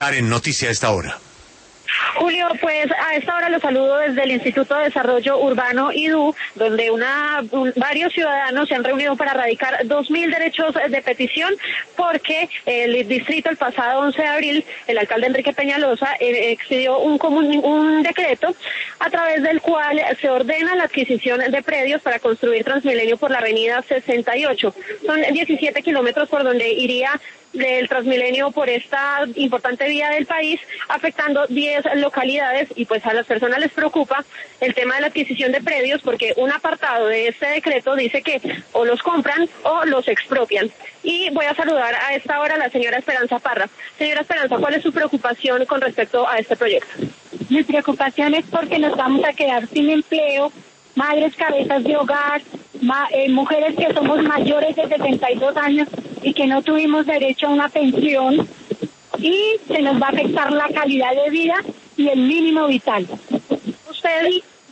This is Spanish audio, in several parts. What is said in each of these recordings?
En Noticia a esta hora. Julio, pues a esta hora los saludo desde el Instituto de Desarrollo Urbano IDU, donde varios ciudadanos se han reunido para radicar 2.000 derechos de petición, porque el distrito el pasado 11 de abril, el alcalde Enrique Peñalosa expidió un decreto a través del cual se ordena la adquisición de predios para construir Transmilenio por la avenida 68. Son 17 kilómetros por donde iría del Transmilenio por esta importante vía del país, afectando 10 localidades, y pues a las personas les preocupa el tema de la adquisición de predios, porque un apartado de este decreto dice que o los compran o los expropian. Y voy a saludar a esta hora a la señora Esperanza Parra. Señora Esperanza, ¿cuál es su preocupación con respecto a este proyecto? Mi preocupación es porque nos vamos a quedar sin empleo, madres cabezas de hogar, mujeres que somos mayores de 62 años y que no tuvimos derecho a una pensión, y se nos va a afectar la calidad de vida y el mínimo vital. ¿Usted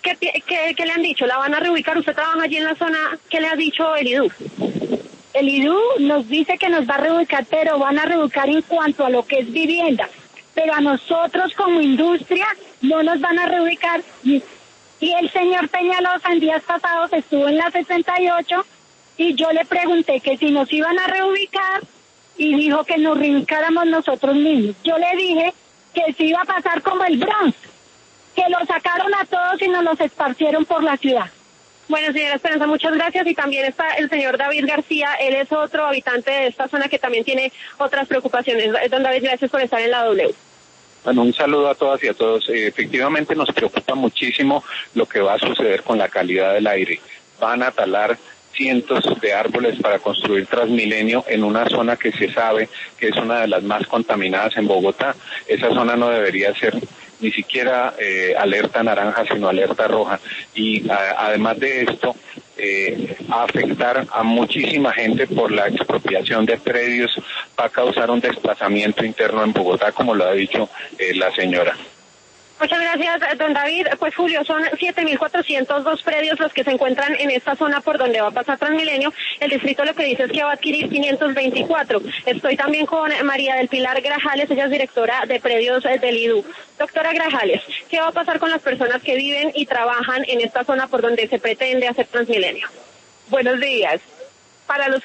qué le han dicho? ¿La van a reubicar? ¿Usted trabaja allí en la zona? ¿Qué le ha dicho el IDU? El IDU nos dice que nos va a reubicar, pero van a reubicar en cuanto a lo que es vivienda. Pero a nosotros como industria no nos van a reubicar. Y el señor Peñalosa en días pasados estuvo en la 68 y yo le pregunté que si nos iban a reubicar y dijo que nos reubicáramos nosotros mismos. Yo le dije que se iba a pasar como el Bronx, que lo sacaron a todos y nos los esparcieron por la ciudad. Bueno, señora Esperanza, muchas gracias. Y también está el señor David García, él es otro habitante de esta zona que también tiene otras preocupaciones. Don David, gracias por estar en la W. Bueno, un saludo a todas y a todos. Efectivamente nos preocupa muchísimo lo que va a suceder con la calidad del aire. Van a talar cientos de árboles para construir Transmilenio en una zona que se sabe que es una de las más contaminadas en Bogotá. Esa zona no debería ser ni siquiera alerta naranja, sino alerta roja. Y además de esto, a afectar a muchísima gente por la expropiación de predios, va a causar un desplazamiento interno en Bogotá, como lo ha dicho la señora. Muchas gracias, don David. Pues Julio, son 7.402 predios los que se encuentran en esta zona por donde va a pasar Transmilenio. El distrito lo que dice es que va a adquirir 524. Estoy también con María del Pilar Grajales, ella es directora de predios del IDU. Doctora Grajales, ¿qué va a pasar con las personas que viven y trabajan en esta zona por donde se pretende hacer Transmilenio? Buenos días. Para los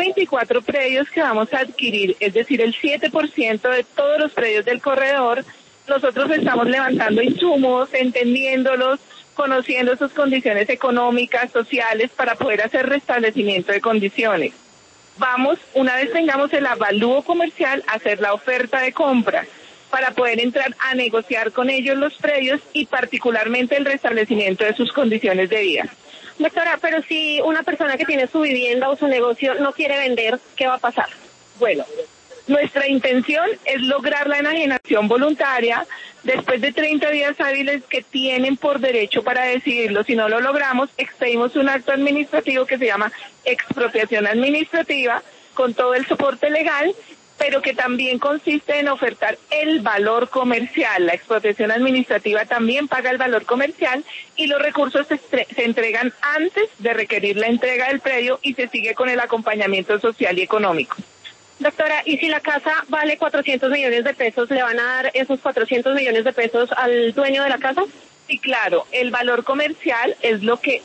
524 predios que vamos a adquirir, es decir, el 7% de todos los predios del corredor, nosotros estamos levantando insumos, entendiéndolos, conociendo sus condiciones económicas, sociales, para poder hacer restablecimiento de condiciones. Vamos, una vez tengamos el avalúo comercial, a hacer la oferta de compra para poder entrar a negociar con ellos los predios y particularmente el restablecimiento de sus condiciones de vida. Doctora, pero si una persona que tiene su vivienda o su negocio no quiere vender, ¿qué va a pasar? Bueno, nuestra intención es lograr la enajenación voluntaria después de 30 días hábiles que tienen por derecho para decidirlo. Si no lo logramos, expedimos un acto administrativo que se llama expropiación administrativa, con todo el soporte legal, pero que también consiste en ofertar el valor comercial. La expropiación administrativa también paga el valor comercial y los recursos se entregan antes de requerir la entrega del predio y se sigue con el acompañamiento social y económico. Doctora, ¿y si la casa vale 400 millones de pesos, le van a dar esos 400 millones de pesos al dueño de la casa? Sí, claro, el valor comercial es lo que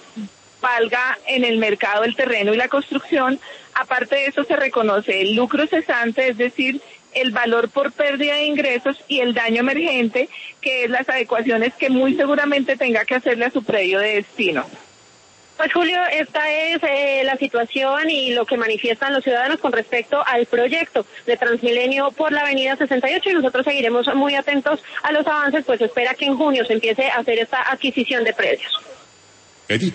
valga en el mercado el terreno y la construcción. Aparte de eso se reconoce el lucro cesante, es decir, el valor por pérdida de ingresos, y el daño emergente, que es las adecuaciones que muy seguramente tenga que hacerle a su predio de destino. Pues Julio, esta es la situación y lo que manifiestan los ciudadanos con respecto al proyecto de Transmilenio por la avenida 68, y nosotros seguiremos muy atentos a los avances, pues espera que en junio se empiece a hacer esta adquisición de predios.